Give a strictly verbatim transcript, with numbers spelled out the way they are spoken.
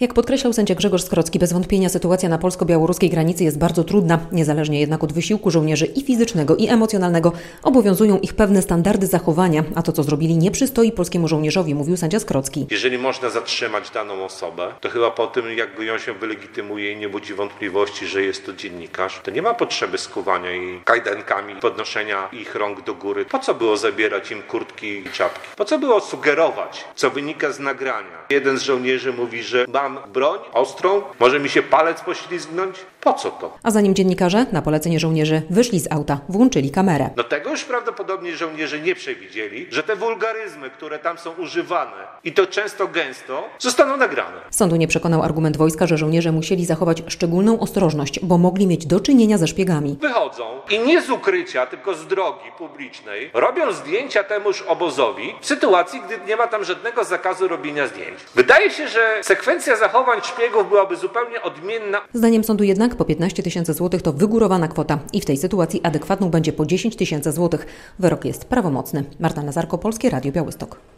Jak podkreślał sędzia Grzegorz Skrocki, bez wątpienia sytuacja na polsko-białoruskiej granicy jest bardzo trudna. Niezależnie jednak od wysiłku żołnierzy i fizycznego, i emocjonalnego obowiązują ich pewne standardy zachowania, a to, co zrobili, nie przystoi polskiemu żołnierzowi, mówił sędzia Skrocki. Jeżeli można zatrzymać daną osobę, to chyba po tym, jak ją się wylegitymuje i nie budzi wątpliwości, że jest to dziennikarz, to nie ma potrzeby skuwania jej kajdankami, podnoszenia ich rąk do góry. Po co było zabierać im kurtki i czapki? Po co było sugerować, co wynika z nagrania? Jeden z żołnierzy mówi, że mam broń ostrą, może mi się palec poślizgnąć. Po co to? A zanim dziennikarze, na polecenie żołnierzy, wyszli z auta, włączyli kamerę. No tego już prawdopodobnie żołnierze nie przewidzieli, że te wulgaryzmy, które tam są używane, i to często gęsto, zostaną nagrane. Sądu nie przekonał argument wojska, że żołnierze musieli zachować szczególną ostrożność, bo mogli mieć do czynienia ze szpiegami. Wychodzą i nie z ukrycia, tylko z drogi publicznej, robią zdjęcia temuż obozowi w sytuacji, gdy nie ma tam żadnego zakazu robienia zdjęć. Wydaje się, że sekwencja zachowań szpiegów byłaby zupełnie odmienna. Zdaniem sądu jednak po piętnaście tysięcy złotych to wygórowana kwota i w tej sytuacji adekwatną będzie po dziesięć tysięcy złotych. Wyrok jest prawomocny. Marta Nazarko, Polskie Radio Białystok.